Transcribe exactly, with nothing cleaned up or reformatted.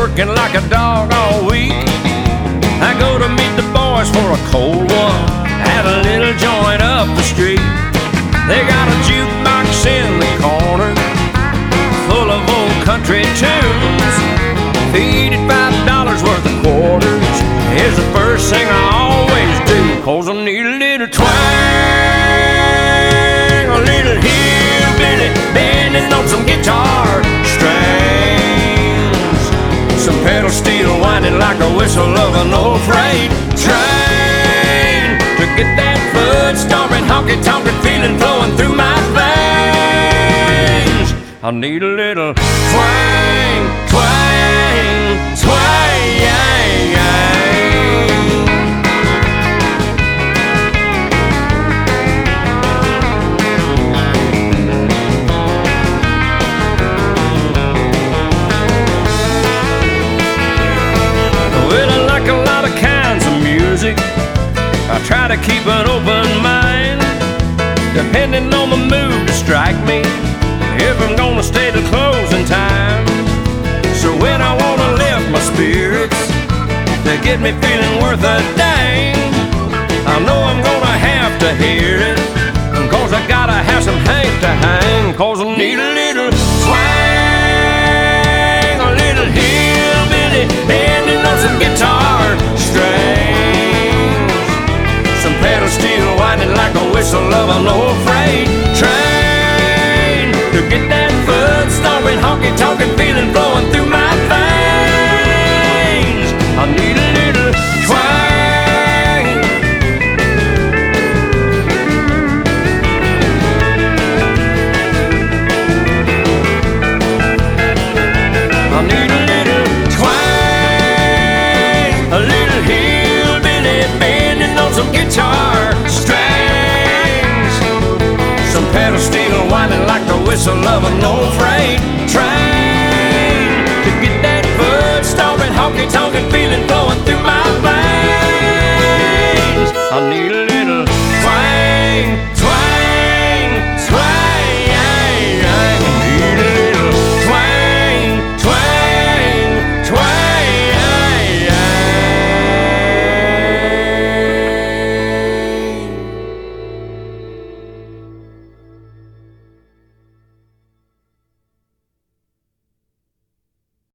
working like a dog all week. I go to meet the boys for a cold one at a little joint up the street. They got a jukebox in the corner full of old country tunes. Feed it five dollars worth of quarters is the first thing I always do, 'cause I need a little twang, a little hillbilly bending on some guitar strings, some pedal steel winding like a whistle of an old freight train, to get that foot stomping, honky-tonkin' feeling flowing through my veins. I need a little twang, twang, twang. Well, I like a lot of kinds of music. I try to keep an open mind, depending on the mood to strike me, if I'm gonna stay till closing time. So when I wanna lift my spirits to get me feeling worth a dang, I know I'm gonna have to hear it, 'cause I gotta have some hate to hang, 'cause I need a little twang, a little hillbilly bending on some guitar strings, some pedal steel winding like a whistle of an old freight train, to get that foot stomping, honky-tonkin' feeling flowing through my veins. I need a little twang, I need a little twang, a little hillbilly bending on some guitar strings, some pedal steel winding like the whistle of an old freight train.